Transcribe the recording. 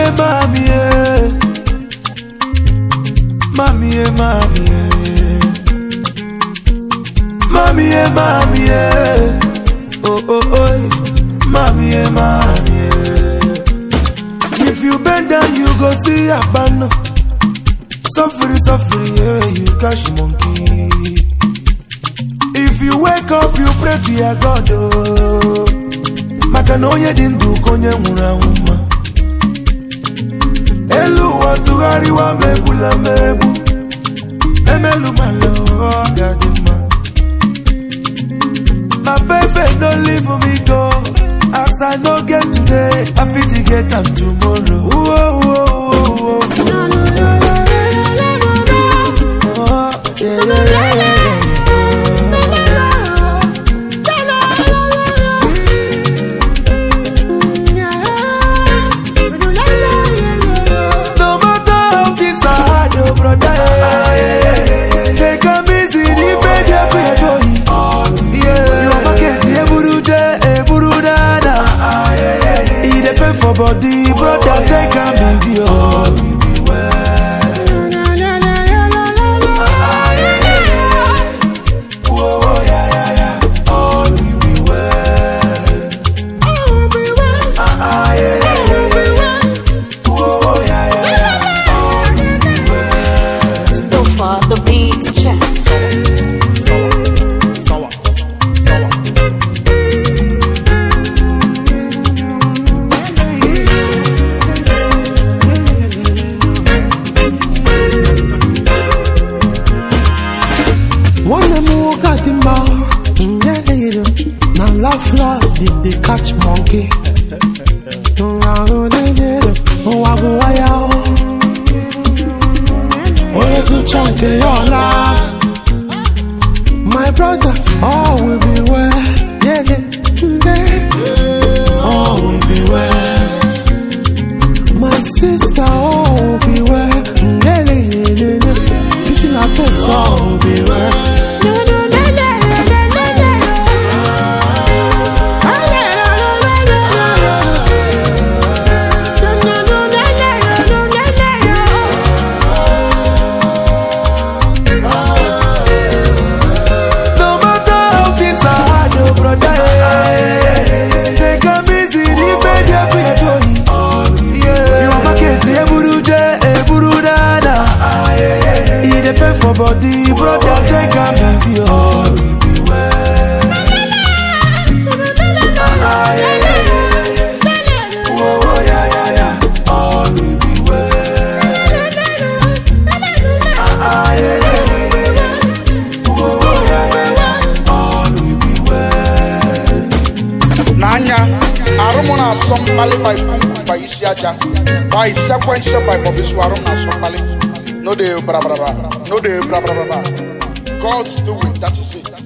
Mommy. If you bend down, you go see a banner. Suffering, yeah, you catch monkey. If you wake up, you pray to your God. Oh, Makanoye dindu konye murahuma. Elu watu gari wa mebula mebu. Emelu malo gadima. My baby, don't leave me go. As I no get today, I feel to get them tomorrow. Whoa, whoa, whoa, whoa. No matter how this hard, your brother. Take a busy, the bed you're going. Your market, he depend for body, brother. Take a busy, oh. Love, did they catch monkey? My brother, all will be well. All will be well. My sister, all will be well. This is my best, all will be well. For body, brother, take a busy, all will be well. Oh, yeah, all will be well. Oh, yeah, all will be well. Nanya, Arumona, some by Isiaja, by sequential by Bobby Swarona, some no de bra bra bra. No de bra bra bra. God's doing, that is it.